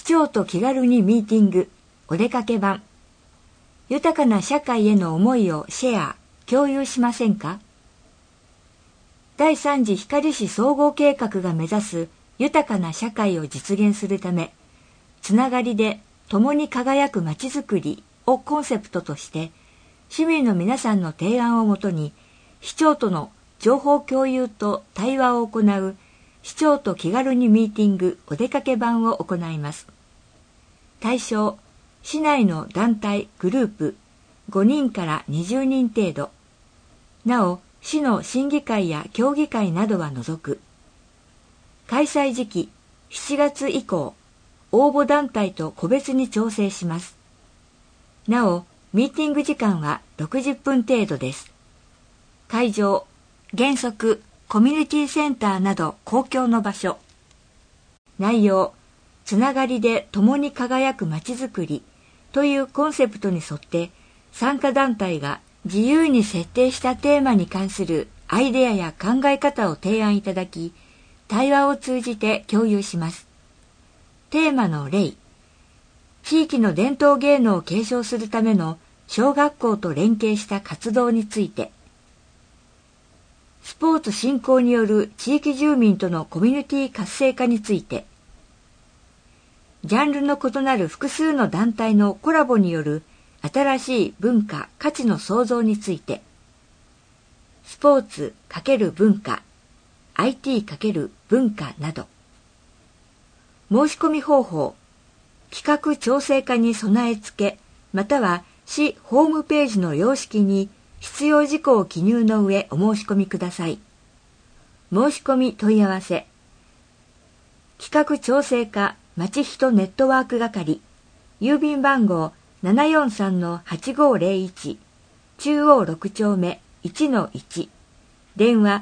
長と気軽にミーティング、お出かけ版。豊かな社会への思いをシェア、共有しませんか？第3次光市総合計画が目指す豊かな社会を実現するため、つながりで共に輝くまちづくりをコンセプトとして、市民の皆さんの提案をもとに、市長との情報共有と対話を行う市長と気軽にミーティングお出かけ版を行います。対象、市内の団体グループ5人から20人程度。なお、市の審議会や協議会などは除く。開催時期、7月以降、応募団体と個別に調整します。なお、ミーティング時間は60分程度です。会場、原則、コミュニティセンターなど公共の場所。内容、つながりで共に輝くまちづくりというコンセプトに沿って参加団体が自由に設定したテーマに関するアイデアや考え方を提案いただき、対話を通じて共有します。テーマの例、地域の伝統芸能を継承するための小学校と連携した活動について、スポーツ振興による地域住民とのコミュニティ活性化について、ジャンルの異なる複数の団体のコラボによる新しい文化・価値の創造について、スポーツ×文化、IT× 文化など。申し込み方法、企画調整課に備え付け、または市ホームページの様式に必要事項を記入の上お申し込みください。申し込み問い合わせ。企画調整課まちひとネットワーク係、郵便番号 743-8501、中央6丁目 1-1、電話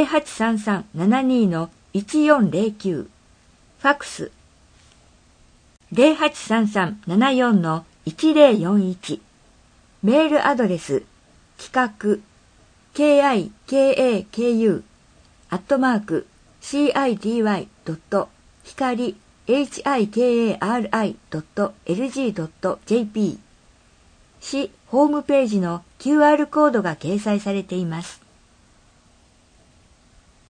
0833-72-1409、ファックス 0833-74-1041、メールアドレス企画 kikai.hikari.hikari.lg.jp 市ホームページの QR コードが掲載されています。